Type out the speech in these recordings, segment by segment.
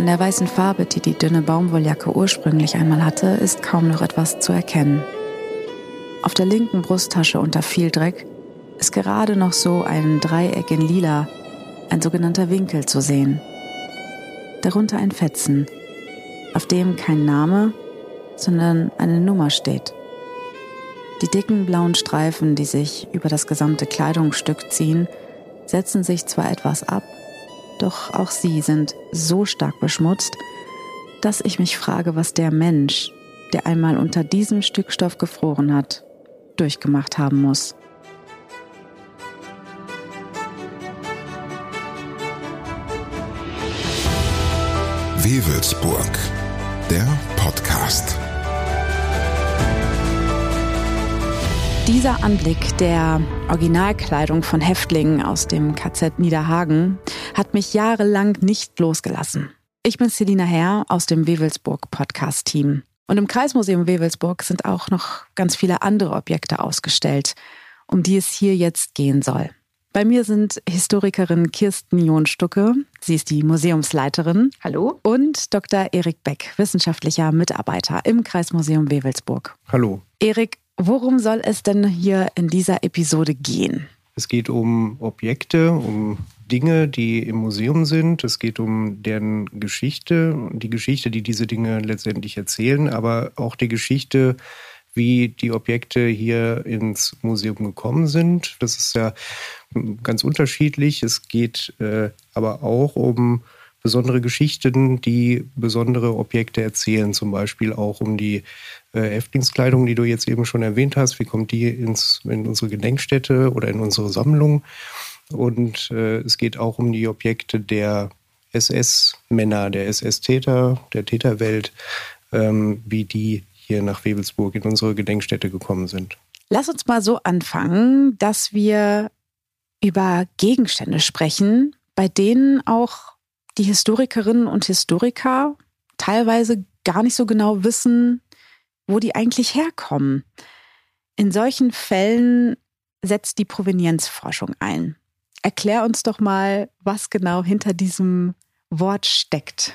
Von der weißen Farbe, die die dünne Baumwolljacke ursprünglich einmal hatte, ist kaum noch etwas zu erkennen. Auf der linken Brusttasche unter viel Dreck ist gerade noch so ein Dreieck in Lila, ein sogenannter Winkel, zu sehen. Darunter ein Fetzen, auf dem kein Name, sondern eine Nummer steht. Die dicken blauen Streifen, die sich über das gesamte Kleidungsstück ziehen, setzen sich zwar etwas ab, doch auch sie sind so stark beschmutzt, dass ich mich frage, was der Mensch, der einmal unter diesem Stück Stoff gefroren hat, durchgemacht haben muss. Wewelsburg, der Podcast. Dieser Anblick der Originalkleidung von Häftlingen aus dem KZ Niederhagen hat mich jahrelang nicht losgelassen. Ich bin Selina Herr aus dem Wewelsburg-Podcast-Team. Und im Kreismuseum Wewelsburg sind auch noch ganz viele andere Objekte ausgestellt, um die es hier jetzt gehen soll. Bei mir sind Historikerin Kirsten John-Stucke, sie ist die Museumsleiterin. Hallo. Und Dr. Erik Beck, wissenschaftlicher Mitarbeiter im Kreismuseum Wewelsburg. Hallo. Erik, worum soll es denn hier in dieser Episode gehen? Es geht um Objekte, um Dinge, die im Museum sind. Es geht um deren Geschichte, die Geschichte, die diese Dinge letztendlich erzählen, aber auch die Geschichte, wie die Objekte hier ins Museum gekommen sind. Das ist ja ganz unterschiedlich. Es geht aber auch um besondere Geschichten, die besondere Objekte erzählen. Zum Beispiel auch um die Häftlingskleidung, die du jetzt eben schon erwähnt hast. Wie kommt die in unsere Gedenkstätte oder in unsere Sammlung? Und es geht auch um die Objekte der SS-Männer, der SS-Täter, der Täterwelt, wie die hier nach Wewelsburg in unsere Gedenkstätte gekommen sind. Lass uns mal so anfangen, dass wir über Gegenstände sprechen, bei denen auch die Historikerinnen und Historiker teilweise gar nicht so genau wissen, wo die eigentlich herkommen. In solchen Fällen setzt die Provenienzforschung ein. Erklär uns doch mal, was genau hinter diesem Wort steckt.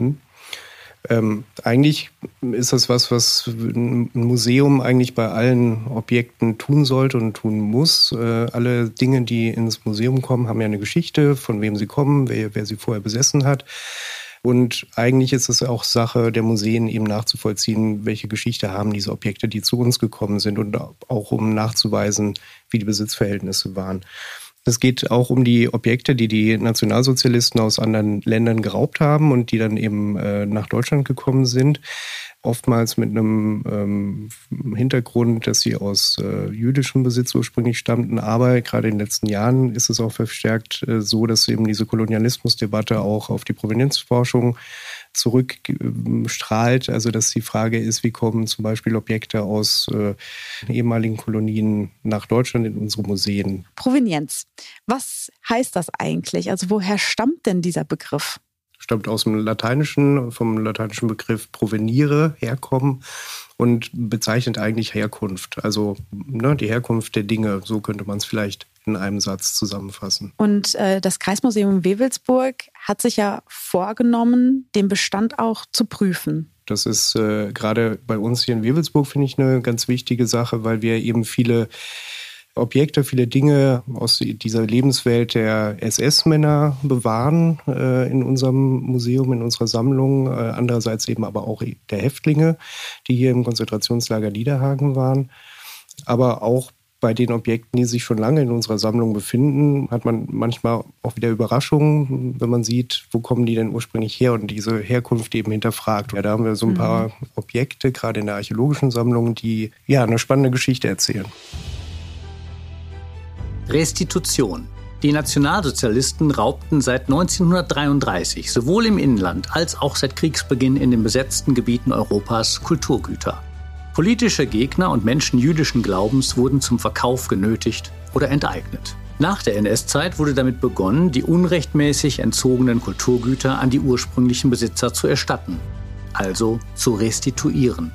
Eigentlich ist das was ein Museum eigentlich bei allen Objekten tun sollte und tun muss. Alle Dinge, die ins Museum kommen, haben ja eine Geschichte, von wem sie kommen, wer sie vorher besessen hat. Und eigentlich ist es auch Sache der Museen, eben nachzuvollziehen, welche Geschichte haben diese Objekte, die zu uns gekommen sind, und auch um nachzuweisen, wie die Besitzverhältnisse waren. Es geht auch um die Objekte, die die Nationalsozialisten aus anderen Ländern geraubt haben und die dann eben nach Deutschland gekommen sind. Oftmals mit einem Hintergrund, dass sie aus jüdischem Besitz ursprünglich stammten. Aber gerade in den letzten Jahren ist es auch verstärkt so, dass eben diese Kolonialismusdebatte auch auf die Provenienzforschung zurückstrahlt. Also dass die Frage ist, wie kommen zum Beispiel Objekte aus ehemaligen Kolonien nach Deutschland in unsere Museen. Provenienz. Was heißt das eigentlich? Also woher stammt denn dieser Begriff? Stammt aus dem Lateinischen, vom lateinischen Begriff provenire, herkommen, und bezeichnet eigentlich Herkunft. Also die Herkunft der Dinge, so könnte man es vielleicht in einem Satz zusammenfassen. Und das Kreismuseum Wewelsburg hat sich ja vorgenommen, den Bestand auch zu prüfen. Das ist gerade bei uns hier in Wewelsburg, finde ich, eine ganz wichtige Sache, weil wir eben viele Objekte, viele Dinge aus dieser Lebenswelt der SS-Männer bewahren in unserem Museum, in unserer Sammlung. Andererseits eben aber auch der Häftlinge, die hier im Konzentrationslager Niederhagen waren. Aber auch bei den Objekten, die sich schon lange in unserer Sammlung befinden, hat man manchmal auch wieder Überraschungen, wenn man sieht, wo kommen die denn ursprünglich her, und diese Herkunft eben hinterfragt. Ja, da haben wir so ein paar Objekte, gerade in der archäologischen Sammlung, die ja eine spannende Geschichte erzählen. Restitution. Die Nationalsozialisten raubten seit 1933 sowohl im Inland als auch seit Kriegsbeginn in den besetzten Gebieten Europas Kulturgüter. Politische Gegner und Menschen jüdischen Glaubens wurden zum Verkauf genötigt oder enteignet. Nach der NS-Zeit wurde damit begonnen, die unrechtmäßig entzogenen Kulturgüter an die ursprünglichen Besitzer zu erstatten, also zu restituieren.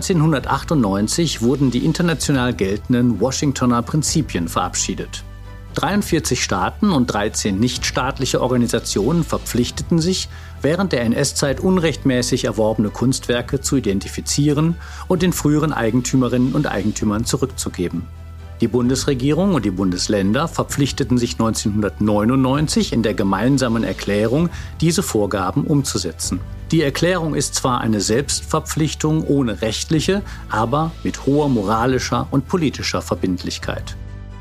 1998 wurden die international geltenden Washingtoner Prinzipien verabschiedet. 43 Staaten und 13 nichtstaatliche Organisationen verpflichteten sich, während der NS-Zeit unrechtmäßig erworbene Kunstwerke zu identifizieren und den früheren Eigentümerinnen und Eigentümern zurückzugeben. Die Bundesregierung und die Bundesländer verpflichteten sich 1999 in der gemeinsamen Erklärung, diese Vorgaben umzusetzen. Die Erklärung ist zwar eine Selbstverpflichtung ohne rechtliche, aber mit hoher moralischer und politischer Verbindlichkeit.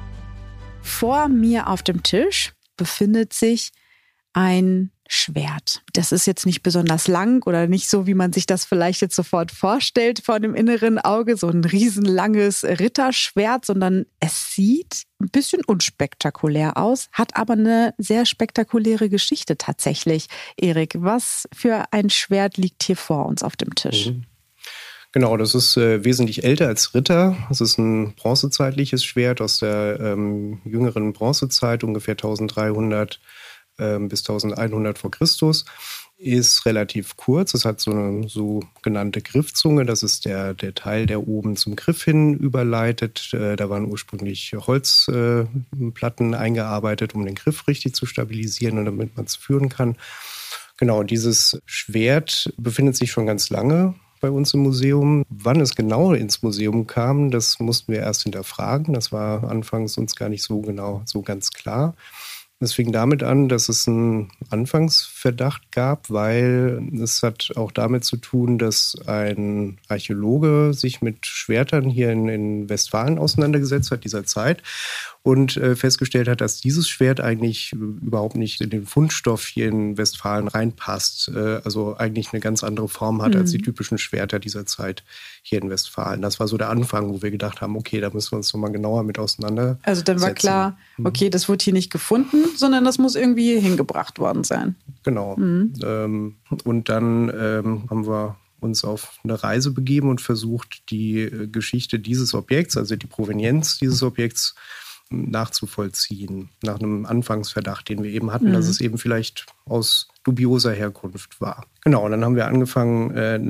Vor mir auf dem Tisch befindet sich ein Schwert. Das ist jetzt nicht besonders lang oder nicht so, wie man sich das vielleicht jetzt sofort vorstellt vor dem inneren Auge, so ein riesenlanges Ritterschwert, sondern es sieht ein bisschen unspektakulär aus, hat aber eine sehr spektakuläre Geschichte tatsächlich. Erik, was für ein Schwert liegt hier vor uns auf dem Tisch? Genau, das ist wesentlich älter als Ritter. Es ist ein bronzezeitliches Schwert aus der jüngeren Bronzezeit, ungefähr 1300 bis 1100 vor Christus, ist relativ kurz. Es hat so eine sogenannte Griffzunge. Das ist der Teil, der oben zum Griff hin überleitet. Da waren ursprünglich Holzplatten eingearbeitet, um den Griff richtig zu stabilisieren und damit man es führen kann. Genau, dieses Schwert befindet sich schon ganz lange bei uns im Museum. Wann es genau ins Museum kam, das mussten wir erst hinterfragen. Das war anfangs uns gar nicht so ganz klar. Es fing damit an, dass es einen Anfangsverdacht gab, weil es hat auch damit zu tun, dass ein Archäologe sich mit Schwertern hier in Westfalen auseinandergesetzt hat, dieser Zeit, und festgestellt hat, dass dieses Schwert eigentlich überhaupt nicht in den Fundstoff hier in Westfalen reinpasst, also eigentlich eine ganz andere Form hat als die typischen Schwerter dieser Zeit hier in Westfalen. Das war so der Anfang, wo wir gedacht haben, okay, da müssen wir uns nochmal genauer mit auseinandersetzen. Also dann war klar, okay, das wurde hier nicht gefunden, sondern das muss irgendwie hingebracht worden sein. Genau. Und dann haben wir uns auf eine Reise begeben und versucht, die Geschichte dieses Objekts, also die Provenienz dieses Objekts, nachzuvollziehen, nach einem Anfangsverdacht, den wir eben hatten, dass es eben vielleicht aus dubioser Herkunft war. Genau, und dann haben wir angefangen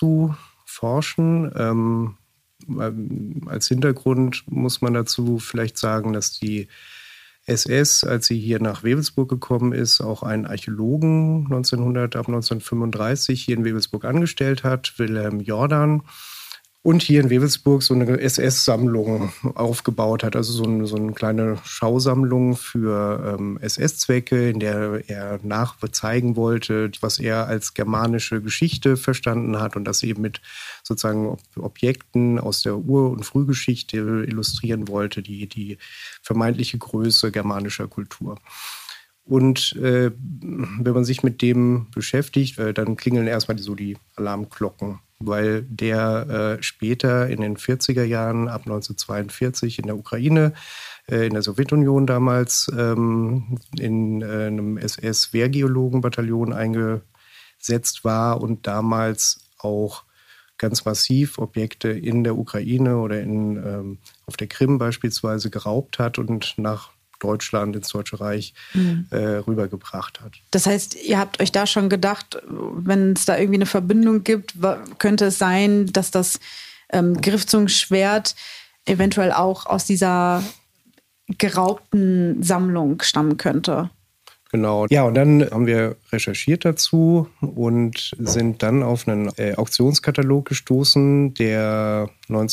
nachzuforschen. Als Hintergrund muss man dazu vielleicht sagen, dass die SS, als sie hier nach Wewelsburg gekommen ist, auch einen Archäologen ab 1935 hier in Wewelsburg angestellt hat, Wilhelm Jordan. Und hier in Wewelsburg so eine SS-Sammlung aufgebaut hat, also so eine kleine Schausammlung für SS-Zwecke, in der er nachzeigen wollte, was er als germanische Geschichte verstanden hat und das eben mit sozusagen Objekten aus der Ur- und Frühgeschichte illustrieren wollte, die vermeintliche Größe germanischer Kultur. Und wenn man sich mit dem beschäftigt, dann klingeln erstmal die Alarmglocken, weil der später in den 40er Jahren, ab 1942 in der Ukraine, in der Sowjetunion damals, in einem SS-Wehrgeologenbataillon eingesetzt war und damals auch ganz massiv Objekte in der Ukraine oder auf der Krim beispielsweise geraubt hat und nach Deutschland, ins Deutsche Reich rübergebracht hat. Das heißt, ihr habt euch da schon gedacht, wenn es da irgendwie eine Verbindung gibt, könnte es sein, dass das Griffzungenschwert eventuell auch aus dieser geraubten Sammlung stammen könnte? Genau. Ja, und dann haben wir recherchiert dazu und sind dann auf einen Auktionskatalog gestoßen, der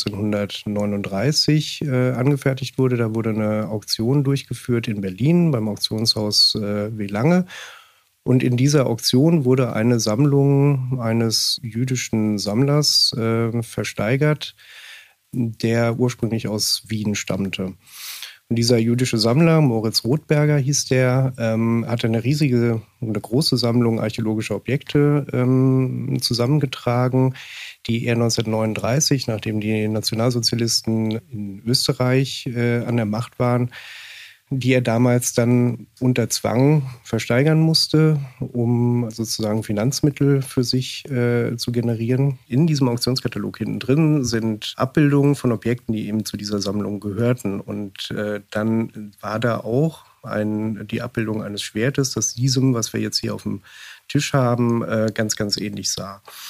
1939 angefertigt wurde. Da wurde eine Auktion durchgeführt in Berlin beim Auktionshaus W. Lange. Und in dieser Auktion wurde eine Sammlung eines jüdischen Sammlers versteigert, der ursprünglich aus Wien stammte. Und dieser jüdische Sammler, Moritz Rothberger hieß der, hatte eine große Sammlung archäologischer Objekte zusammengetragen, die er 1939, nachdem die Nationalsozialisten in Österreich an der Macht waren, die er damals dann unter Zwang versteigern musste, um sozusagen Finanzmittel für sich zu generieren. In diesem Auktionskatalog hinten drin sind Abbildungen von Objekten, die eben zu dieser Sammlung gehörten. Und dann war da auch die Abbildung eines Schwertes, das diesem, was wir jetzt hier auf dem Tisch haben, ganz, ganz ähnlich sah.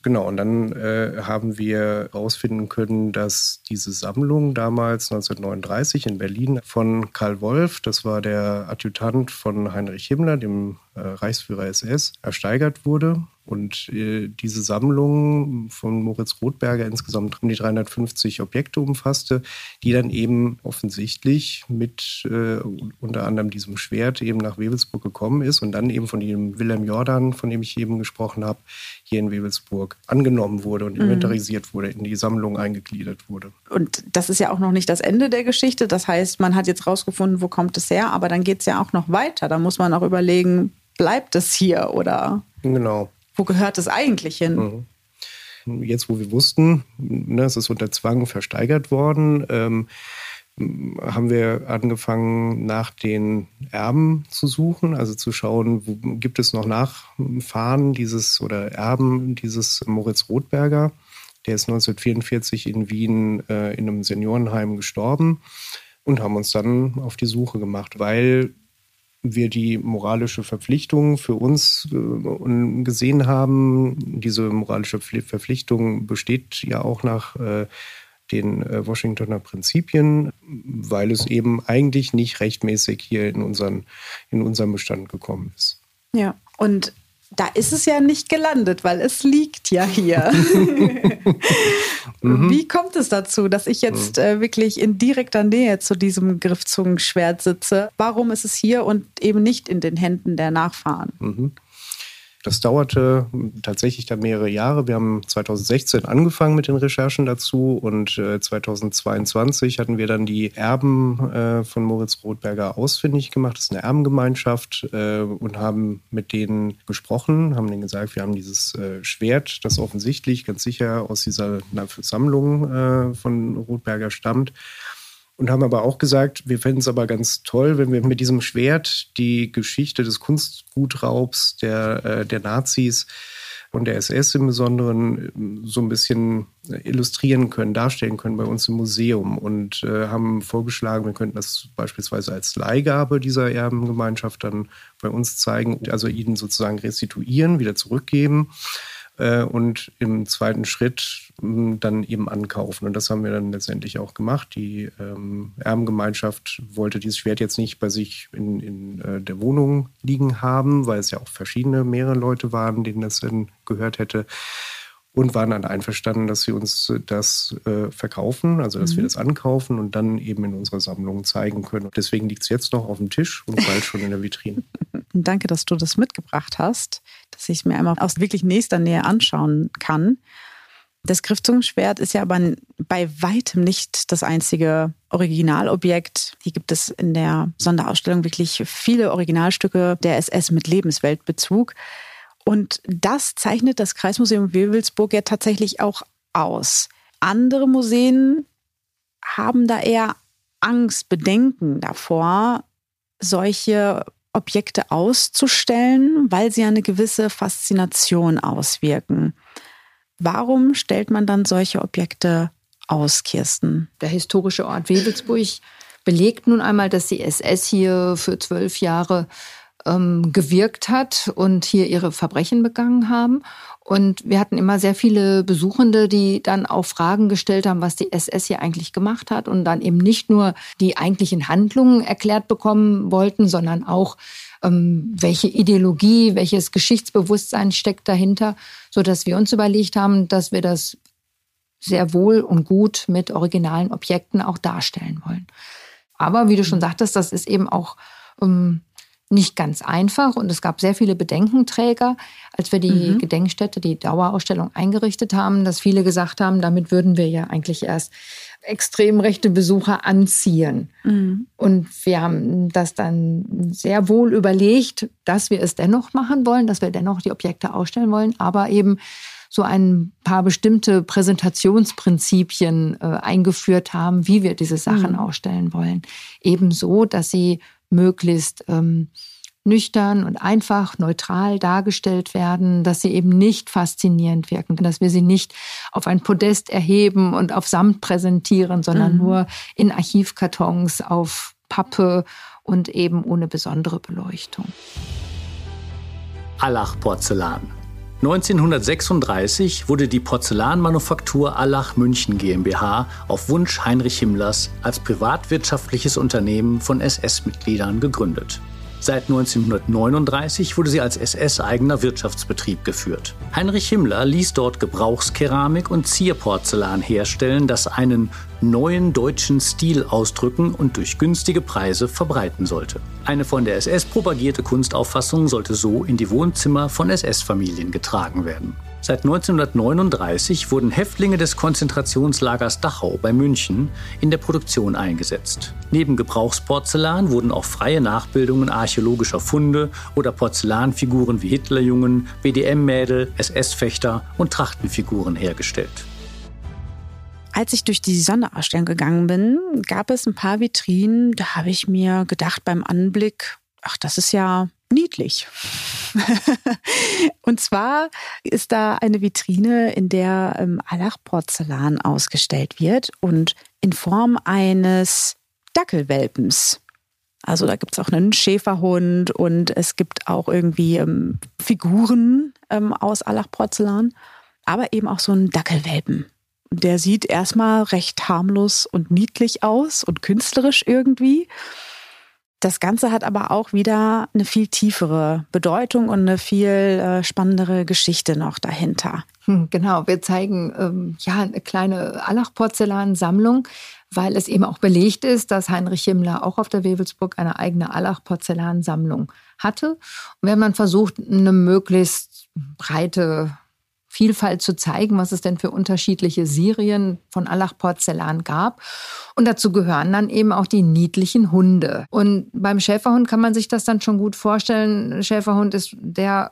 Genau, und dann haben wir herausfinden können, dass diese Sammlung damals 1939 in Berlin von Karl Wolf, das war der Adjutant von Heinrich Himmler, dem Reichsführer SS, ersteigert wurde. Und diese Sammlung von Moritz Rothberger insgesamt um die 350 Objekte umfasste, die dann eben offensichtlich mit unter anderem diesem Schwert eben nach Wewelsburg gekommen ist und dann eben von dem Wilhelm Jordan, von dem ich eben gesprochen habe, hier in Wewelsburg angenommen wurde und inventarisiert wurde, in die Sammlung eingegliedert wurde. Und das ist ja auch noch nicht das Ende der Geschichte. Das heißt, man hat jetzt rausgefunden, wo kommt es her, aber dann geht es ja auch noch weiter. Da muss man auch überlegen, bleibt es hier oder genau. Wo gehört es eigentlich hin? Jetzt, wo wir wussten, es ist unter Zwang versteigert worden, haben wir angefangen, nach den Erben zu suchen, also zu schauen, wo gibt es noch Nachfahren oder Erben dieses Moritz Rothberger. Der ist 1944 in Wien in einem Seniorenheim gestorben und haben uns dann auf die Suche gemacht, weil wir die moralische Verpflichtung für uns gesehen haben. Diese moralische Verpflichtung besteht ja auch nach den Washingtoner Prinzipien, weil es eben eigentlich nicht rechtmäßig hier in unseren Bestand gekommen ist. Ja, und da ist es ja nicht gelandet, weil es liegt ja hier. Wie kommt es dazu, dass ich jetzt wirklich in direkter Nähe zu diesem Griffzungenschwert sitze? Warum ist es hier und eben nicht in den Händen der Nachfahren? Das dauerte tatsächlich dann mehrere Jahre. Wir haben 2016 angefangen mit den Recherchen dazu und 2022 hatten wir dann die Erben von Moritz Rothberger ausfindig gemacht. Das ist eine Erbengemeinschaft und haben mit denen gesprochen, haben denen gesagt, wir haben dieses Schwert, das offensichtlich ganz sicher aus dieser Sammlung von Rothberger stammt. Und haben aber auch gesagt, wir fänden es aber ganz toll, wenn wir mit diesem Schwert die Geschichte des Kunstgutraubs der Nazis und der SS im Besonderen so ein bisschen illustrieren können, darstellen können bei uns im Museum. Und haben vorgeschlagen, wir könnten das beispielsweise als Leihgabe dieser Erbengemeinschaft dann bei uns zeigen, also ihnen sozusagen restituieren, wieder zurückgeben. Und im zweiten Schritt dann eben ankaufen. Und das haben wir dann letztendlich auch gemacht. Die Erbengemeinschaft wollte dieses Schwert jetzt nicht bei sich in der Wohnung liegen haben, weil es ja auch mehrere Leute waren, denen das dann gehört hätte. Und waren dann einverstanden, dass sie uns das verkaufen, also dass wir das ankaufen und dann eben in unserer Sammlung zeigen können. Und deswegen liegt es jetzt noch auf dem Tisch und bald schon in der Vitrine. Danke, dass du das mitgebracht hast, dass ich es mir einmal aus wirklich nächster Nähe anschauen kann. Das Griffzungenschwert ist ja aber bei weitem nicht das einzige Originalobjekt. Hier gibt es in der Sonderausstellung wirklich viele Originalstücke der SS mit Lebensweltbezug. Und das zeichnet das Kreismuseum Wewelsburg ja tatsächlich auch aus. Andere Museen haben da eher Angst, Bedenken davor, solche Objekte auszustellen, weil sie eine gewisse Faszination auswirken. Warum stellt man dann solche Objekte aus, Kirsten? Der historische Ort Wewelsburg belegt nun einmal, dass die SS hier für 12 Jahre gewirkt hat und hier ihre Verbrechen begangen haben. Und wir hatten immer sehr viele Besuchende, die dann auch Fragen gestellt haben, was die SS hier eigentlich gemacht hat und dann eben nicht nur die eigentlichen Handlungen erklärt bekommen wollten, sondern auch welche Ideologie, welches Geschichtsbewusstsein steckt dahinter, sodass wir uns überlegt haben, dass wir das sehr wohl und gut mit originalen Objekten auch darstellen wollen. Aber wie du schon sagtest, das ist eben auch nicht ganz einfach und es gab sehr viele Bedenkenträger, als wir die Gedenkstätte, die Dauerausstellung eingerichtet haben, dass viele gesagt haben, damit würden wir ja eigentlich erst extrem rechte Besucher anziehen. Und wir haben das dann sehr wohl überlegt, dass wir es dennoch machen wollen, dass wir dennoch die Objekte ausstellen wollen, aber eben so ein paar bestimmte Präsentationsprinzipien eingeführt haben, wie wir diese Sachen ausstellen wollen. Ebenso, dass sie möglichst nüchtern und einfach, neutral dargestellt werden, dass sie eben nicht faszinierend wirken, dass wir sie nicht auf ein Podest erheben und auf Samt präsentieren, sondern nur in Archivkartons, auf Pappe und eben ohne besondere Beleuchtung. Allach Porzellan. 1936 wurde die Porzellanmanufaktur Allach München GmbH auf Wunsch Heinrich Himmlers als privatwirtschaftliches Unternehmen von SS-Mitgliedern gegründet. Seit 1939 wurde sie als SS-eigener Wirtschaftsbetrieb geführt. Heinrich Himmler ließ dort Gebrauchskeramik und Zierporzellan herstellen, das einen neuen deutschen Stil ausdrücken und durch günstige Preise verbreiten sollte. Eine von der SS propagierte Kunstauffassung sollte so in die Wohnzimmer von SS-Familien getragen werden. Seit 1939 wurden Häftlinge des Konzentrationslagers Dachau bei München in der Produktion eingesetzt. Neben Gebrauchsporzellan wurden auch freie Nachbildungen archäologischer Funde oder Porzellanfiguren wie Hitlerjungen, BDM-Mädel, SS-Fechter und Trachtenfiguren hergestellt. Als ich durch die Sonderausstellung gegangen bin, gab es ein paar Vitrinen, da habe ich mir gedacht beim Anblick, ach, das ist ja niedlich. Und zwar ist da eine Vitrine, in der Allach-Porzellan ausgestellt wird und in Form eines Dackelwelpens. Also da gibt es auch einen Schäferhund und es gibt auch irgendwie Figuren aus Allach-Porzellan, aber eben auch so einen Dackelwelpen. Der sieht erstmal recht harmlos und niedlich aus und künstlerisch irgendwie. Das Ganze hat aber auch wieder eine viel tiefere Bedeutung und eine viel spannendere Geschichte noch dahinter. Genau, wir zeigen eine kleine Allach-Porzellan-Sammlung, weil es eben auch belegt ist, dass Heinrich Himmler auch auf der Wewelsburg eine eigene Allach-Porzellan-Sammlung hatte. Und wir haben dann versucht, eine möglichst breite Vielfalt zu zeigen, was es denn für unterschiedliche Serien von Allach-Porzellan gab. Und dazu gehören dann eben auch die niedlichen Hunde. Und beim Schäferhund kann man sich das dann schon gut vorstellen. Schäferhund ist der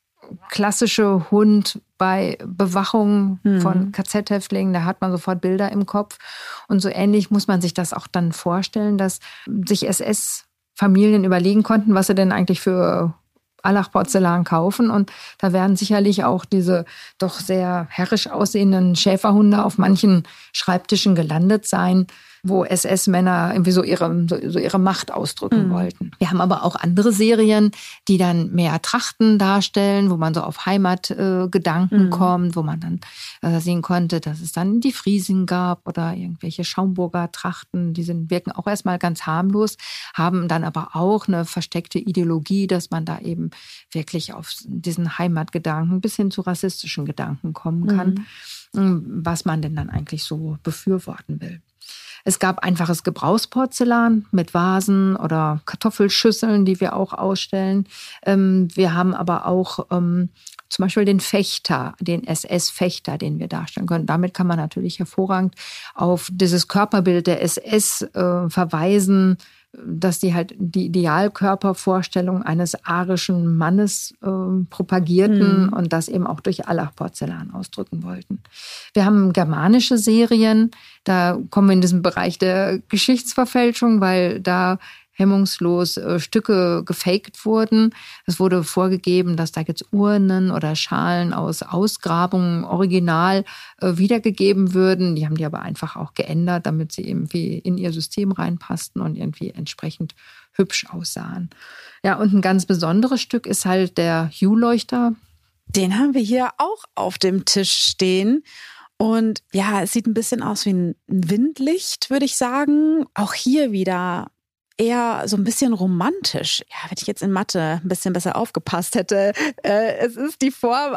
klassische Hund bei Bewachung von KZ-Häftlingen. Da hat man sofort Bilder im Kopf. Und so ähnlich muss man sich das auch dann vorstellen, dass sich SS-Familien überlegen konnten, was sie denn eigentlich für Allach-Porzellan kaufen. Und da werden sicherlich auch diese doch sehr herrisch aussehenden Schäferhunde auf manchen Schreibtischen gelandet sein, wo SS-Männer irgendwie so ihre Macht ausdrücken wollten. Wir haben aber auch andere Serien, die dann mehr Trachten darstellen, wo man so auf Heimatgedanken kommt, wo man dann sehen konnte, dass es dann die Friesen gab oder irgendwelche Schaumburger Trachten. Die wirken auch erstmal ganz harmlos, haben dann aber auch eine versteckte Ideologie, dass man da eben wirklich auf diesen Heimatgedanken bis hin zu rassistischen Gedanken kommen kann, was man denn dann eigentlich so befürworten will. Es gab einfaches Gebrauchsporzellan mit Vasen oder Kartoffelschüsseln, die wir auch ausstellen. Wir haben aber auch zum Beispiel den Fechter, den SS-Fechter, den wir darstellen können. Damit kann man natürlich hervorragend auf dieses Körperbild der SS verweisen, dass die halt die Idealkörpervorstellung eines arischen Mannes propagierten und das eben auch durch Allach-Porzellan ausdrücken wollten. Wir haben germanische Serien, da kommen wir in diesen Bereich der Geschichtsverfälschung, weil da hemmungslos Stücke gefaked wurden. Es wurde vorgegeben, dass da jetzt Urnen oder Schalen aus Ausgrabungen original wiedergegeben würden. Die haben die aber einfach auch geändert, damit sie irgendwie in ihr System reinpassten und irgendwie entsprechend hübsch aussahen. Ja, und ein ganz besonderes Stück ist halt der Hue-Leuchter. Den haben wir hier auch auf dem Tisch stehen. Und ja, es sieht ein bisschen aus wie ein Windlicht, würde ich sagen. Auch hier wieder eher so ein bisschen romantisch. Ja, wenn ich jetzt in Mathe ein bisschen besser aufgepasst hätte. Es ist die Form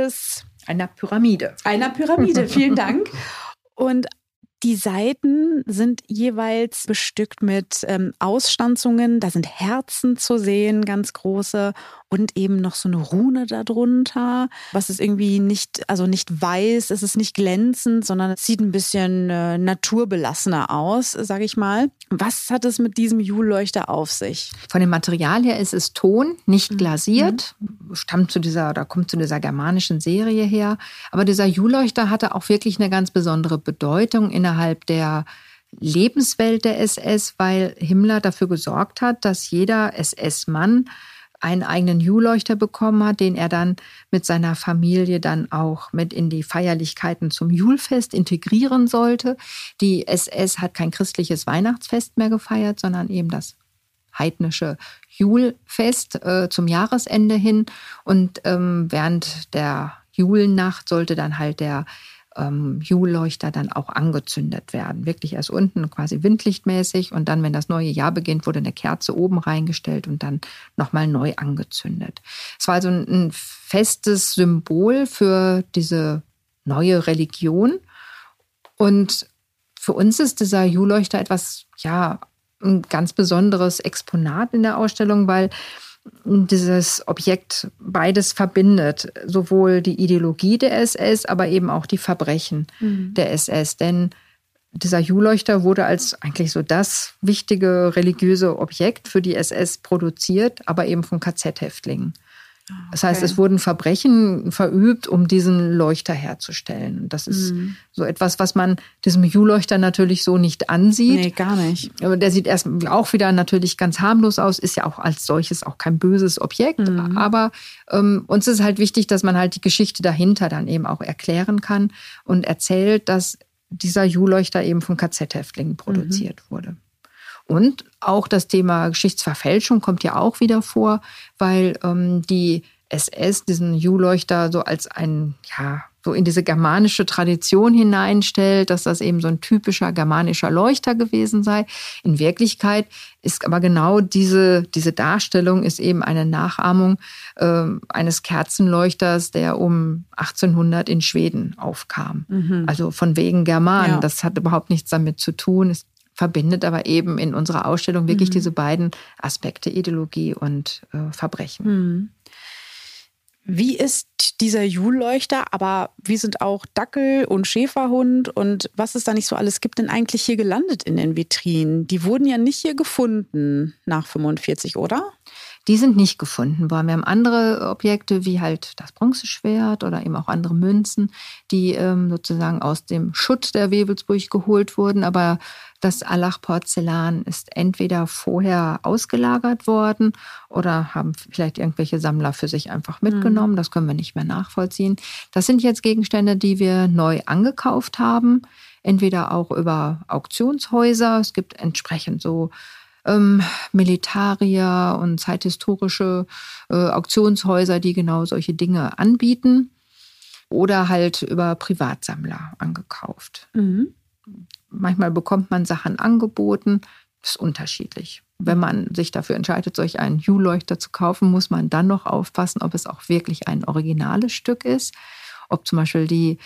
einer Pyramide. Einer Pyramide, vielen Dank. Und die Seiten sind jeweils bestückt mit Ausstanzungen. Da sind Herzen zu sehen, ganz große. Und eben noch so eine Rune darunter. Was ist irgendwie nicht weiß, es ist nicht glänzend, sondern es sieht ein bisschen naturbelassener aus, sage ich mal. Was hat es mit diesem Hue-Leuchter auf sich? Von dem Material her ist es Ton, nicht glasiert. Kommt zu dieser germanischen Serie her. Aber dieser Hue-Leuchter hatte auch wirklich eine ganz besondere Bedeutung innerhalb der Lebenswelt der SS, weil Himmler dafür gesorgt hat, dass jeder SS-Mann einen eigenen Hue-Leuchter bekommen hat, den er dann mit seiner Familie dann auch mit in die Feierlichkeiten zum Julfest integrieren sollte. Die SS hat kein christliches Weihnachtsfest mehr gefeiert, sondern eben das heidnische Julfest zum Jahresende hin. Und während der Julnacht sollte dann halt der Julleuchter dann auch angezündet werden. Wirklich erst unten quasi windlichtmäßig und dann, wenn das neue Jahr beginnt, wurde eine Kerze oben reingestellt und dann nochmal neu angezündet. Es war also ein festes Symbol für diese neue Religion. Und für uns ist dieser Julleuchter etwas, ja, ein ganz besonderes Exponat in der Ausstellung, weil dieses Objekt beides verbindet, sowohl die Ideologie der SS, aber eben auch die Verbrechen der SS. Denn dieser Julleuchter wurde als eigentlich so das wichtige religiöse Objekt für die SS produziert, aber eben von KZ-Häftlingen. Das heißt, es wurden Verbrechen verübt, um diesen Leuchter herzustellen. Und das ist so etwas, was man diesem Julleuchter natürlich so nicht ansieht. Nee, gar nicht. Aber der sieht erst auch wieder natürlich ganz harmlos aus, ist ja auch als solches auch kein böses Objekt. Aber uns ist halt wichtig, dass man halt die Geschichte dahinter dann eben auch erklären kann und erzählt, dass dieser Julleuchter eben von KZ-Häftlingen produziert wurde. Und auch das Thema Geschichtsverfälschung kommt ja auch wieder vor, weil die SS diesen Julleuchter so als so in diese germanische Tradition hineinstellt, dass das eben so ein typischer germanischer Leuchter gewesen sei. In Wirklichkeit ist aber genau diese Darstellung ist eben eine Nachahmung eines Kerzenleuchters, der um 1800 in Schweden aufkam. Also von wegen Germanen. Ja. Das hat überhaupt nichts damit zu tun. Es verbindet aber eben in unserer Ausstellung wirklich diese beiden Aspekte, Ideologie und Verbrechen. Wie ist dieser Julleuchter, aber wie sind auch Dackel und Schäferhund und was es da nicht so alles gibt, denn eigentlich hier gelandet in den Vitrinen? Die wurden ja nicht hier gefunden nach 45, oder? Die sind nicht gefunden worden. Wir haben andere Objekte wie halt das Bronzeschwert oder eben auch andere Münzen, die sozusagen aus dem Schutt der Wewelsburg geholt wurden. Aber das Allach-Porzellan ist entweder vorher ausgelagert worden oder haben vielleicht irgendwelche Sammler für sich einfach mitgenommen. Das können wir nicht mehr nachvollziehen. Das sind jetzt Gegenstände, die wir neu angekauft haben, entweder auch über Auktionshäuser. Es gibt entsprechend so Militarier und zeithistorische Auktionshäuser, die genau solche Dinge anbieten oder halt über Privatsammler angekauft. Manchmal bekommt man Sachen angeboten, das ist unterschiedlich. Wenn man sich dafür entscheidet, solch einen Julleuchter zu kaufen, muss man dann noch aufpassen, ob es auch wirklich ein originales Stück ist, ob zum Beispiel die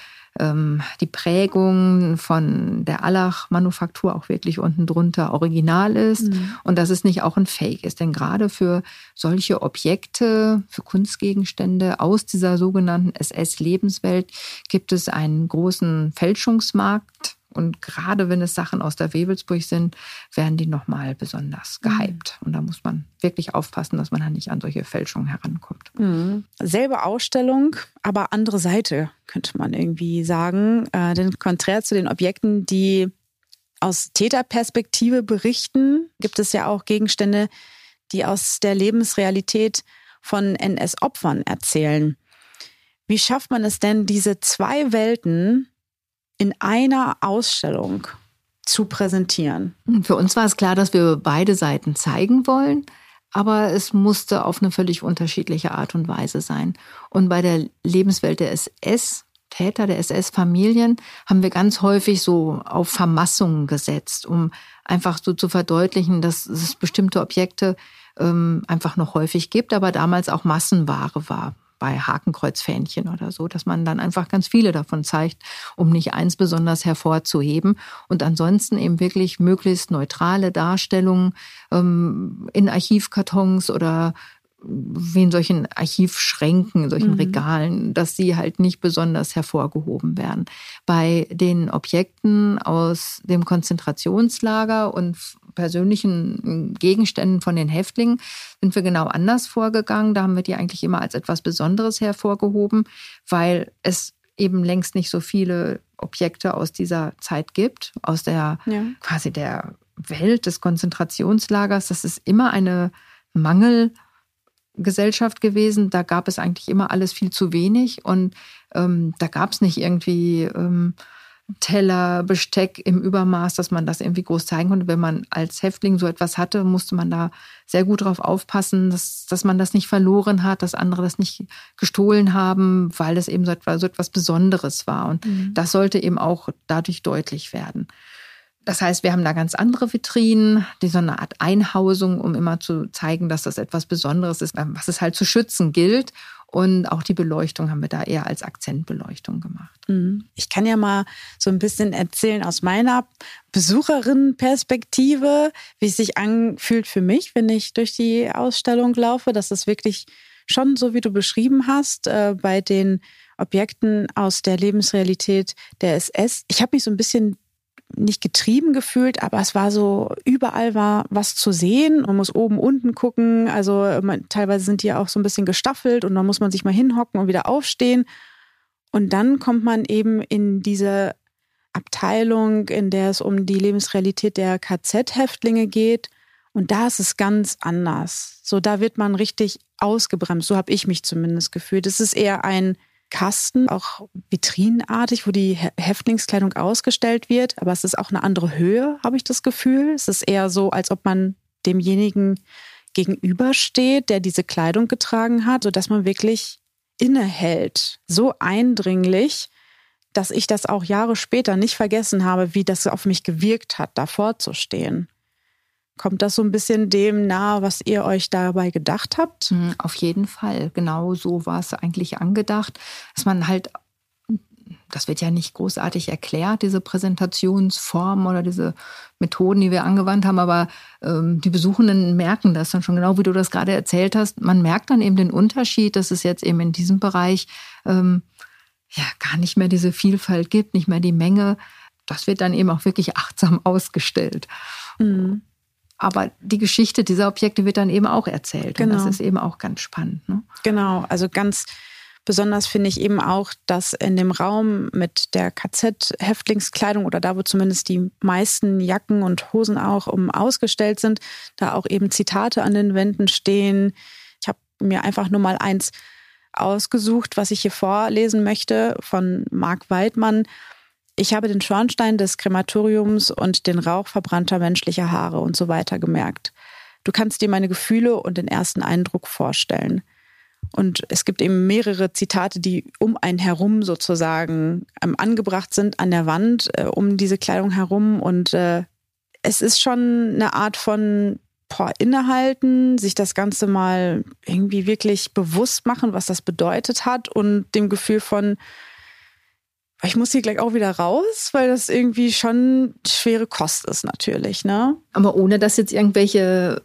Prägung von der Allach-Manufaktur auch wirklich unten drunter original ist und dass es nicht auch ein Fake ist. Denn gerade für solche Objekte, für Kunstgegenstände aus dieser sogenannten SS-Lebenswelt gibt es einen großen Fälschungsmarkt. Und gerade wenn es Sachen aus der Wewelsburg sind, werden die nochmal besonders gehypt. Und da muss man wirklich aufpassen, dass man dann nicht an solche Fälschungen herankommt. Selbe Ausstellung, aber andere Seite, könnte man irgendwie sagen. Denn konträr zu den Objekten, die aus Täterperspektive berichten, gibt es ja auch Gegenstände, die aus der Lebensrealität von NS-Opfern erzählen. Wie schafft man es denn, diese zwei Welten in einer Ausstellung zu präsentieren? Für uns war es klar, dass wir beide Seiten zeigen wollen, aber es musste auf eine völlig unterschiedliche Art und Weise sein. Und bei der Lebenswelt der SS-Täter, der SS-Familien, haben wir ganz häufig so auf Vermassungen gesetzt, um einfach so zu verdeutlichen, dass es bestimmte Objekte einfach noch häufig gibt, aber damals auch Massenware war. Bei Hakenkreuzfähnchen oder so, dass man dann einfach ganz viele davon zeigt, um nicht eins besonders hervorzuheben. Und ansonsten eben wirklich möglichst neutrale Darstellungen in Archivkartons oder wie in solchen Archivschränken, in solchen Regalen, dass sie halt nicht besonders hervorgehoben werden. Bei den Objekten aus dem Konzentrationslager und persönlichen Gegenständen von den Häftlingen sind wir genau anders vorgegangen. Da haben wir die eigentlich immer als etwas Besonderes hervorgehoben, weil es eben längst nicht so viele Objekte aus dieser Zeit gibt, aus der quasi der Welt des Konzentrationslagers. Das ist immer eine Mangelgesellschaft gewesen. Da gab es eigentlich immer alles viel zu wenig und da gab es nicht irgendwie Teller, Besteck im Übermaß, dass man das irgendwie groß zeigen konnte. Wenn man als Häftling so etwas hatte, musste man da sehr gut drauf aufpassen, dass man das nicht verloren hat, dass andere das nicht gestohlen haben, weil es eben so etwas Besonderes war. Und das sollte eben auch dadurch deutlich werden. Das heißt, wir haben da ganz andere Vitrinen, die so eine Art Einhausung, um immer zu zeigen, dass das etwas Besonderes ist, was es halt zu schützen gilt. Und auch die Beleuchtung haben wir da eher als Akzentbeleuchtung gemacht. Ich kann ja mal so ein bisschen erzählen aus meiner Besucherinnenperspektive, wie es sich anfühlt für mich, wenn ich durch die Ausstellung laufe. Das ist wirklich schon so, wie du beschrieben hast, bei den Objekten aus der Lebensrealität der SS. Ich habe mich so ein bisschen nicht getrieben gefühlt, aber es war so, überall war was zu sehen. Man muss oben, unten gucken. Also teilweise sind die auch so ein bisschen gestaffelt und dann muss man sich mal hinhocken und wieder aufstehen. Und dann kommt man eben in diese Abteilung, in der es um die Lebensrealität der KZ-Häftlinge geht. Und da ist es ganz anders. So, da wird man richtig ausgebremst. So habe ich mich zumindest gefühlt. Es ist eher ein Kasten, auch vitrinenartig, wo die Häftlingskleidung ausgestellt wird. Aber es ist auch eine andere Höhe, habe ich das Gefühl. Es ist eher so, als ob man demjenigen gegenübersteht, der diese Kleidung getragen hat, sodass man wirklich innehält. So eindringlich, dass ich das auch Jahre später nicht vergessen habe, wie das auf mich gewirkt hat, davor zu stehen. Kommt das so ein bisschen dem nahe, was ihr euch dabei gedacht habt? Auf jeden Fall. Genau so war es eigentlich angedacht, dass man halt, das wird ja nicht großartig erklärt, diese Präsentationsformen oder diese Methoden, die wir angewandt haben, aber die Besuchenden merken das dann schon, genau wie du das gerade erzählt hast. Man merkt dann eben den Unterschied, dass es jetzt eben in diesem Bereich gar nicht mehr diese Vielfalt gibt, nicht mehr die Menge. Das wird dann eben auch wirklich achtsam ausgestellt. Aber die Geschichte dieser Objekte wird dann eben auch erzählt. Genau. Und das ist eben auch ganz spannend. Ne? Genau, also ganz besonders finde ich eben auch, dass in dem Raum mit der KZ-Häftlingskleidung oder da, wo zumindest die meisten Jacken und Hosen auch ausgestellt sind, da auch eben Zitate an den Wänden stehen. Ich habe mir einfach nur mal eins ausgesucht, was ich hier vorlesen möchte, von Marc Weidmann. Ich habe den Schornstein des Krematoriums und den Rauch verbrannter menschlicher Haare und so weiter gemerkt. Du kannst dir meine Gefühle und den ersten Eindruck vorstellen. Und es gibt eben mehrere Zitate, die um einen herum sozusagen angebracht sind an der Wand, um diese Kleidung herum. Und es ist schon eine Art von innehalten, sich das Ganze mal irgendwie wirklich bewusst machen, was das bedeutet hat und dem Gefühl von, ich muss hier gleich auch wieder raus, weil das irgendwie schon schwere Kost ist natürlich, ne? Aber ohne, dass jetzt irgendwelche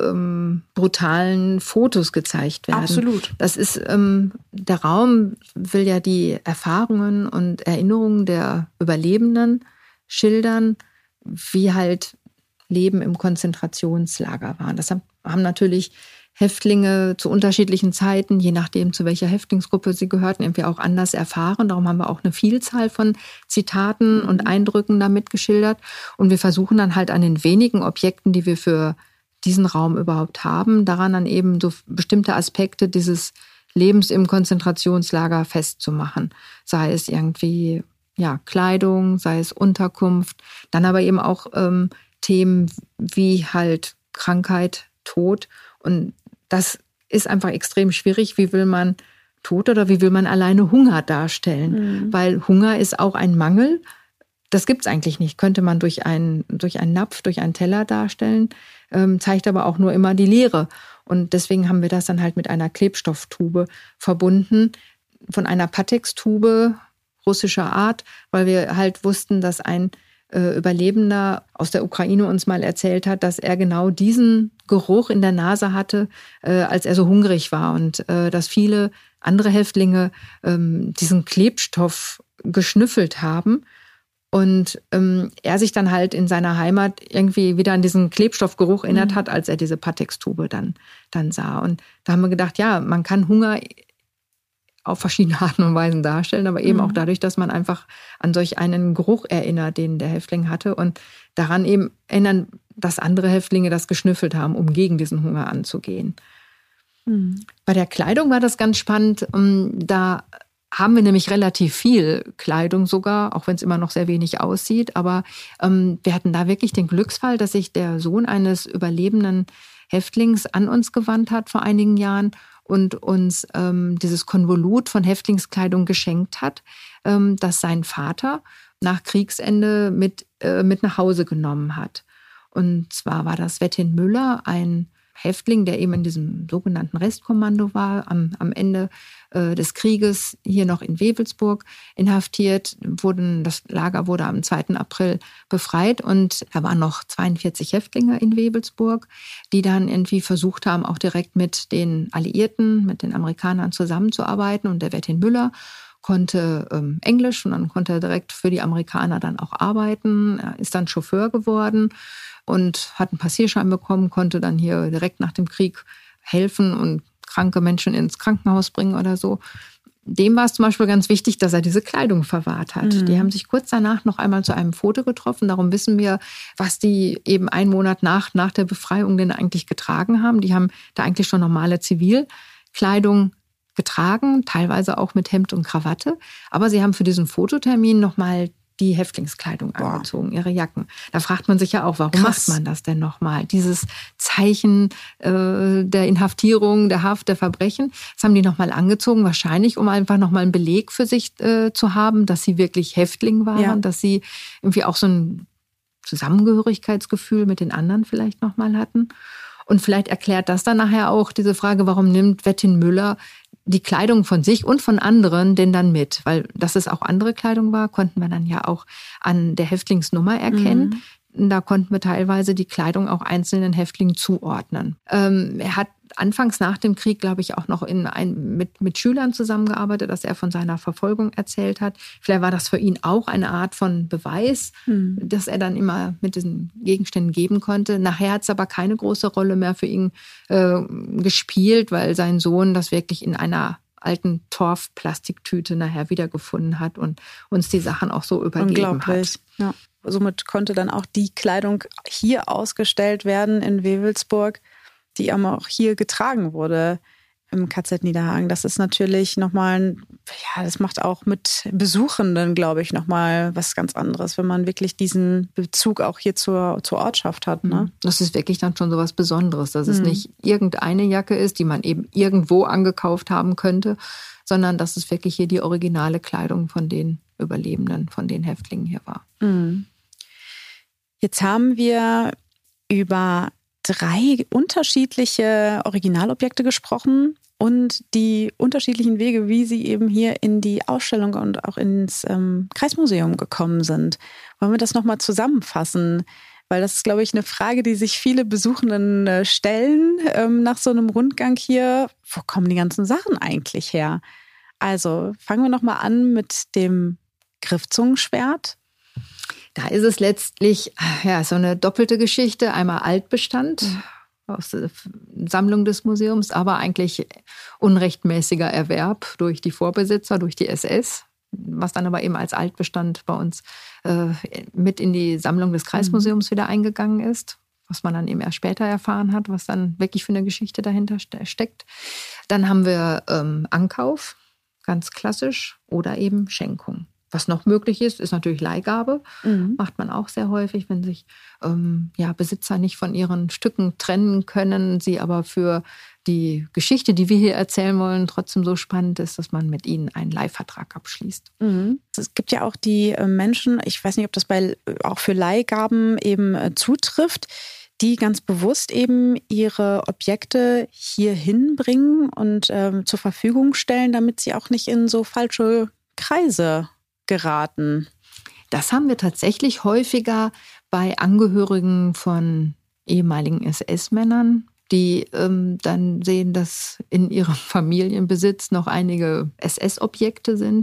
brutalen Fotos gezeigt werden. Absolut. Das ist, der Raum will ja die Erfahrungen und Erinnerungen der Überlebenden schildern, wie halt Leben im Konzentrationslager war. Das haben natürlich Häftlinge zu unterschiedlichen Zeiten, je nachdem, zu welcher Häftlingsgruppe sie gehörten, irgendwie auch anders erfahren. Darum haben wir auch eine Vielzahl von Zitaten und Eindrücken damit geschildert. Und wir versuchen dann halt an den wenigen Objekten, die wir für diesen Raum überhaupt haben, daran dann eben so bestimmte Aspekte dieses Lebens im Konzentrationslager festzumachen. Sei es irgendwie Kleidung, sei es Unterkunft, dann aber eben auch Themen wie halt Krankheit, Tod. Und das ist einfach extrem schwierig. Wie will man Tod oder wie will man alleine Hunger darstellen? Weil Hunger ist auch ein Mangel. Das gibt's eigentlich nicht. Könnte man durch einen Napf, durch einen Teller darstellen, zeigt aber auch nur immer die Leere. Und deswegen haben wir das dann halt mit einer Klebstofftube verbunden, von einer Patex-Tube russischer Art, weil wir halt wussten, dass ein Überlebender aus der Ukraine uns mal erzählt hat, dass er genau diesen Geruch in der Nase hatte, als er so hungrig war und dass viele andere Häftlinge diesen Klebstoff geschnüffelt haben und er sich dann halt in seiner Heimat irgendwie wieder an diesen Klebstoffgeruch erinnert hat, als er diese Patex-Tube dann sah. Und da haben wir gedacht, ja, man kann Hunger auf verschiedene Arten und Weisen darstellen, aber eben auch dadurch, dass man einfach an solch einen Geruch erinnert, den der Häftling hatte und daran eben erinnern, dass andere Häftlinge das geschnüffelt haben, um gegen diesen Hunger anzugehen. Bei der Kleidung war das ganz spannend. Da haben wir nämlich relativ viel Kleidung sogar, auch wenn es immer noch sehr wenig aussieht. Aber wir hatten da wirklich den Glücksfall, dass sich der Sohn eines überlebenden Häftlings an uns gewandt hat vor einigen Jahren und uns dieses Konvolut von Häftlingskleidung geschenkt hat, das sein Vater nach Kriegsende mit nach Hause genommen hat. Und zwar war das Wettin Müller, ein Häftling, der eben in diesem sogenannten Restkommando war, am Ende des Krieges hier noch in Wewelsburg inhaftiert. Das Lager wurde am 2. April befreit und da waren noch 42 Häftlinge in Wewelsburg, die dann irgendwie versucht haben, auch direkt mit den Alliierten, mit den Amerikanern zusammenzuarbeiten. Und der Wettin Müller konnte Englisch und dann konnte er direkt für die Amerikaner dann auch arbeiten. Er ist dann Chauffeur geworden und hat einen Passierschein bekommen, konnte dann hier direkt nach dem Krieg helfen und kranke Menschen ins Krankenhaus bringen oder so. Dem war es zum Beispiel ganz wichtig, dass er diese Kleidung verwahrt hat. Mhm. Die haben sich kurz danach noch einmal zu einem Foto getroffen. Darum wissen wir, was die eben einen Monat nach der Befreiung denn eigentlich getragen haben. Die haben da eigentlich schon normale Zivilkleidung getragen, teilweise auch mit Hemd und Krawatte. Aber sie haben für diesen Fototermin nochmal die Häftlingskleidung angezogen, ihre Jacken. Da fragt man sich ja auch, warum macht man das denn nochmal? Dieses Zeichen der Inhaftierung, der Haft, der Verbrechen, das haben die nochmal angezogen, wahrscheinlich, um einfach nochmal einen Beleg für sich zu haben, dass sie wirklich Häftling waren, dass sie irgendwie auch so ein Zusammengehörigkeitsgefühl mit den anderen vielleicht nochmal hatten. Und vielleicht erklärt das dann nachher auch diese Frage, warum nimmt Wettin Müller die Kleidung von sich und von anderen denn dann mit? Weil, dass es auch andere Kleidung war, konnten wir dann ja auch an der Häftlingsnummer erkennen. Da konnten wir teilweise die Kleidung auch einzelnen Häftlingen zuordnen. Er hat anfangs nach dem Krieg, glaube ich, auch noch mit Schülern zusammengearbeitet, dass er von seiner Verfolgung erzählt hat. Vielleicht war das für ihn auch eine Art von Beweis, dass er dann immer mit diesen Gegenständen geben konnte. Nachher hat es aber keine große Rolle mehr für ihn gespielt, weil sein Sohn das wirklich in einer alten Torfplastiktüte nachher wiedergefunden hat und uns die Sachen auch so übergeben hat. Ja. Somit konnte dann auch die Kleidung hier ausgestellt werden in Wewelsburg, die auch hier getragen wurde im KZ Niederhagen. Das ist natürlich nochmal, das macht auch mit Besuchenden, glaube ich, nochmal was ganz anderes, wenn man wirklich diesen Bezug auch hier zur Ortschaft hat. Ne? Das ist wirklich dann schon so was Besonderes, dass es nicht irgendeine Jacke ist, die man eben irgendwo angekauft haben könnte, sondern dass es wirklich hier die originale Kleidung von den Überlebenden, von den Häftlingen hier war. Jetzt haben wir über 3 unterschiedliche Originalobjekte gesprochen und die unterschiedlichen Wege, wie sie eben hier in die Ausstellung und auch ins Kreismuseum gekommen sind. Wollen wir das nochmal zusammenfassen? Weil das ist, glaube ich, eine Frage, die sich viele Besuchenden stellen nach so einem Rundgang hier. Wo kommen die ganzen Sachen eigentlich her? Also fangen wir nochmal an mit dem Griffzungenschwert. Da ist es letztlich so eine doppelte Geschichte. Einmal Altbestand aus der Sammlung des Museums, aber eigentlich unrechtmäßiger Erwerb durch die Vorbesitzer, durch die SS, was dann aber eben als Altbestand bei uns mit in die Sammlung des Kreismuseums wieder eingegangen ist, was man dann eben erst später erfahren hat, was dann wirklich für eine Geschichte dahinter steckt. Dann haben wir Ankauf, ganz klassisch, oder eben Schenkung. Was noch möglich ist, ist natürlich Leihgabe. Macht man auch sehr häufig, wenn sich Besitzer nicht von ihren Stücken trennen können, sie aber für die Geschichte, die wir hier erzählen wollen, trotzdem so spannend ist, dass man mit ihnen einen Leihvertrag abschließt. Es gibt ja auch die Menschen, ich weiß nicht, ob das auch für Leihgaben eben zutrifft, die ganz bewusst eben ihre Objekte hier hinbringen und zur Verfügung stellen, damit sie auch nicht in so falsche Kreise geraten. Das haben wir tatsächlich häufiger bei Angehörigen von ehemaligen SS-Männern, die dann sehen, dass in ihrem Familienbesitz noch einige SS-Objekte sind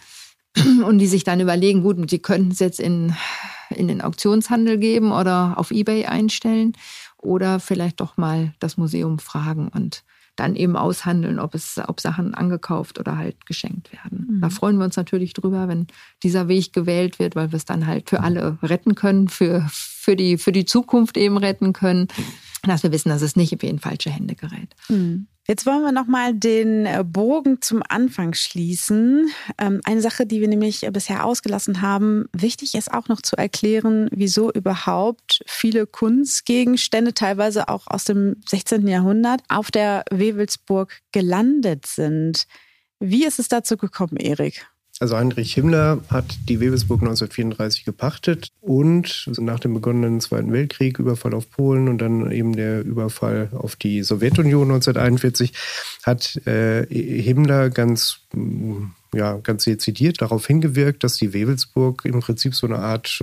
und die sich dann überlegen, gut, sie könnten es jetzt in den Auktionshandel geben oder auf eBay einstellen oder vielleicht doch mal das Museum fragen und dann eben aushandeln, ob Sachen angekauft oder halt geschenkt werden. Da freuen wir uns natürlich drüber, wenn dieser Weg gewählt wird, weil wir es dann halt für alle retten können, für die Zukunft eben retten können. dass wir wissen, dass es nicht in falsche Hände gerät. Jetzt wollen wir nochmal den Bogen zum Anfang schließen. Eine Sache, die wir nämlich bisher ausgelassen haben, wichtig ist auch noch zu erklären, wieso überhaupt viele Kunstgegenstände, teilweise auch aus dem 16. Jahrhundert, auf der Wewelsburg gelandet sind. Wie ist es dazu gekommen, Erik? Also Heinrich Himmler hat die Wewelsburg 1934 gepachtet und nach dem begonnenen Zweiten Weltkrieg, Überfall auf Polen und dann eben der Überfall auf die Sowjetunion 1941, hat Himmler ganz dezidiert darauf hingewirkt, dass die Wewelsburg im Prinzip so eine Art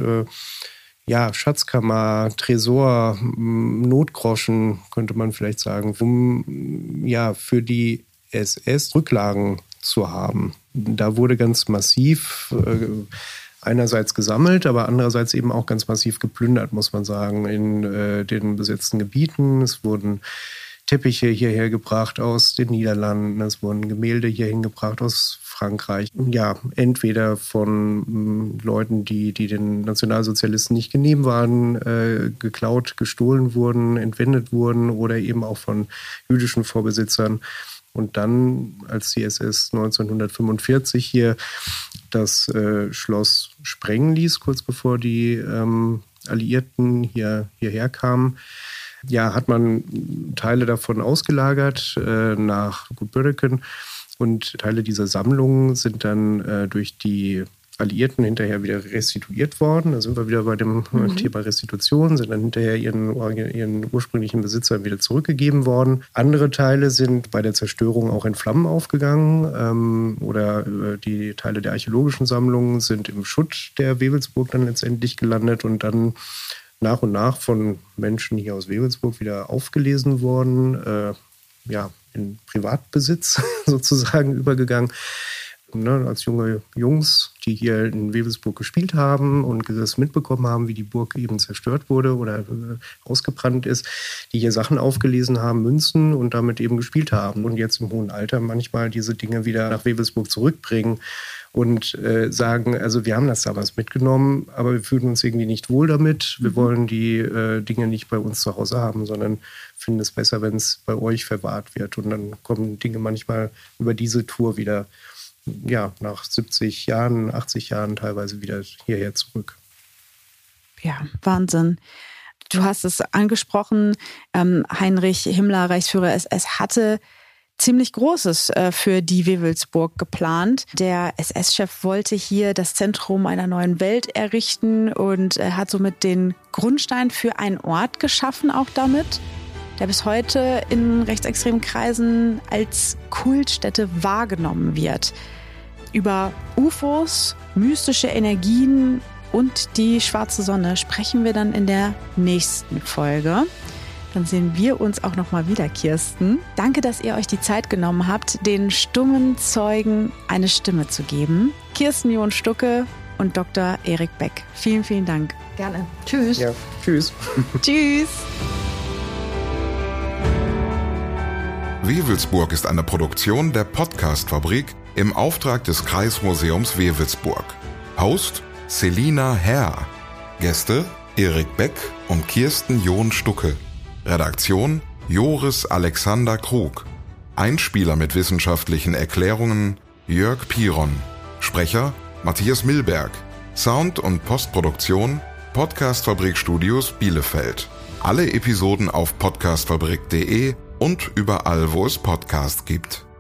Schatzkammer, Tresor, Notgroschen, könnte man vielleicht sagen, um für die SS Rücklagen zu haben. Da wurde ganz massiv einerseits gesammelt, aber andererseits eben auch ganz massiv geplündert, muss man sagen, in den besetzten Gebieten. Es wurden Teppiche hierher gebracht aus den Niederlanden, es wurden Gemälde hierhin gebracht aus Frankreich. Ja, entweder von Leuten, die den Nationalsozialisten nicht genehm waren, geklaut, gestohlen wurden, entwendet wurden oder eben auch von jüdischen Vorbesitzern. Und dann, als die SS 1945 hier das Schloss sprengen ließ, kurz bevor die Alliierten hierher kamen, hat man Teile davon ausgelagert nach Gutbördeken. Und Teile dieser Sammlungen sind dann durch die Alliierten hinterher wieder restituiert worden. Da sind wir wieder bei dem Thema Restitution, sind dann hinterher ihren ursprünglichen Besitzern wieder zurückgegeben worden. Andere Teile sind bei der Zerstörung auch in Flammen aufgegangen oder die Teile der archäologischen Sammlungen sind im Schutt der Wewelsburg dann letztendlich gelandet und dann nach und nach von Menschen hier aus Wewelsburg wieder aufgelesen worden, in Privatbesitz sozusagen übergegangen. Als junge Jungs, die hier in Wewelsburg gespielt haben und das mitbekommen haben, wie die Burg eben zerstört wurde oder ausgebrannt ist, die hier Sachen aufgelesen haben, Münzen und damit eben gespielt haben und jetzt im hohen Alter manchmal diese Dinge wieder nach Wewelsburg zurückbringen und sagen, also wir haben das damals mitgenommen, aber wir fühlen uns irgendwie nicht wohl damit. Wir wollen die Dinge nicht bei uns zu Hause haben, sondern finden es besser, wenn es bei euch verwahrt wird. Und dann kommen Dinge manchmal über diese Tour wieder nach 70 Jahren, 80 Jahren teilweise wieder hierher zurück. Ja, Wahnsinn. Du hast es angesprochen, Heinrich Himmler, Reichsführer SS, hatte ziemlich Großes für die Wewelsburg geplant. Der SS-Chef wollte hier das Zentrum einer neuen Welt errichten und hat somit den Grundstein für einen Ort geschaffen, auch damit, der bis heute in rechtsextremen Kreisen als Kultstätte wahrgenommen wird. Über UFOs, mystische Energien und die schwarze Sonne sprechen wir dann in der nächsten Folge. Dann sehen wir uns auch nochmal wieder, Kirsten. Danke, dass ihr euch die Zeit genommen habt, den stummen Zeugen eine Stimme zu geben. Kirsten John-Stucke und Dr. Erik Beck. Vielen, vielen Dank. Gerne. Tschüss. Ja, tschüss. Tschüss. Wewelsburg ist eine Produktion der Podcast-Fabrik im Auftrag des Kreismuseums Wewelsburg. Host Selina Herr. Gäste Erik Beck und Kirsten John-Stucke. Redaktion Joris Alexander Krug. Einspieler mit wissenschaftlichen Erklärungen Jörg Piron. Sprecher Matthias Milberg. Sound- und Postproduktion Podcast-Fabrik Studios Bielefeld. Alle Episoden auf podcastfabrik.de und überall, wo es Podcasts gibt.